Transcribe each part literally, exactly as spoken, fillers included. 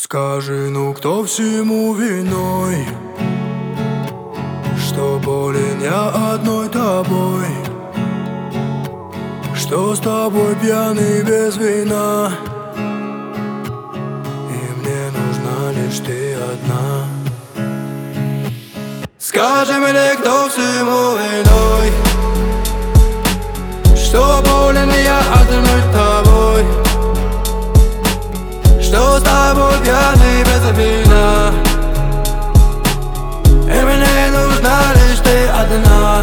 Скажи, ну кто всему виной, что болен я одной тобой, что с тобой пьяный без вина, и мне нужна лишь ты одна. Скажи мне, кто всему виной, что болен я одной тобой, что с тобой пьяный без вина, и мне нужна лишь ты одна.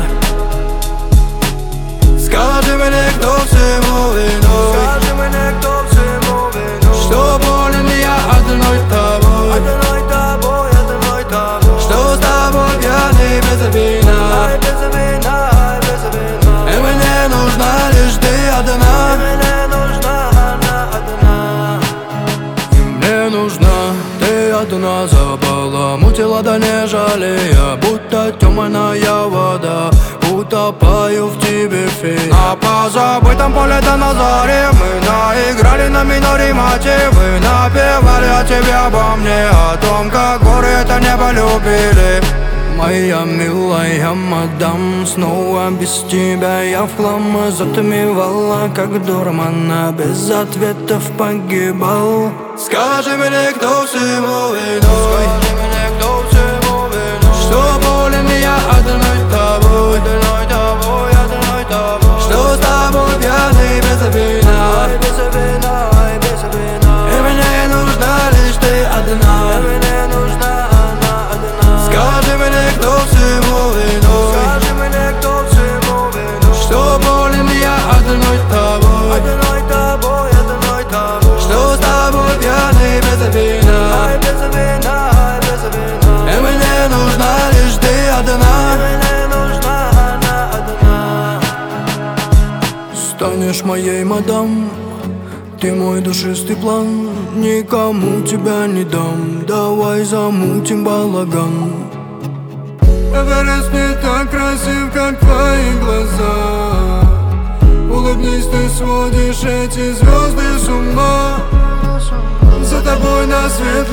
Скажи мне, кто всему виной, скажи мне, кто всему виной, что болен я одной тобой, одной тобой, одной тобой, что с тобой пьяный без вина, без вина, без вина, и мне нужна лишь ты одна. Мне нужна она одна. И мне нужна ты одна. Забаламутила, да не жалея, будто темная вода, утопаю в тебе, фея. На позабытом поле до на заре мы наиграли на миноре мотивы, напевали о тебе, обо мне, о том, как горы это небо любили. Моя милая мадам, снова без тебя я в хлам затмевала, как дурмана, без ответов погибал. Скажи мне, кто всему виной, что болен я одной тобой, одной тобой, одной тобой, что с тобой пьяный без вина, без вина, без вина, и мне нужна лишь ты одна. Мне нужна она одна. Скажи мне, кто всему виной, скажи мне, кто всему виной, что болен я одной тобой, одной тобой, одной тобой, что с тобой пьяный без вина, без вина, без вина, и мне нужна лишь ты одна. Мне нужна она одна. Станешь моей мадам, ты мой душистый план, никому тебя не дам, давай замутим балаган. Эверест не так красив, как твои глаза, улыбнись, ты сводишь эти звезды с ума. За тобой на светлый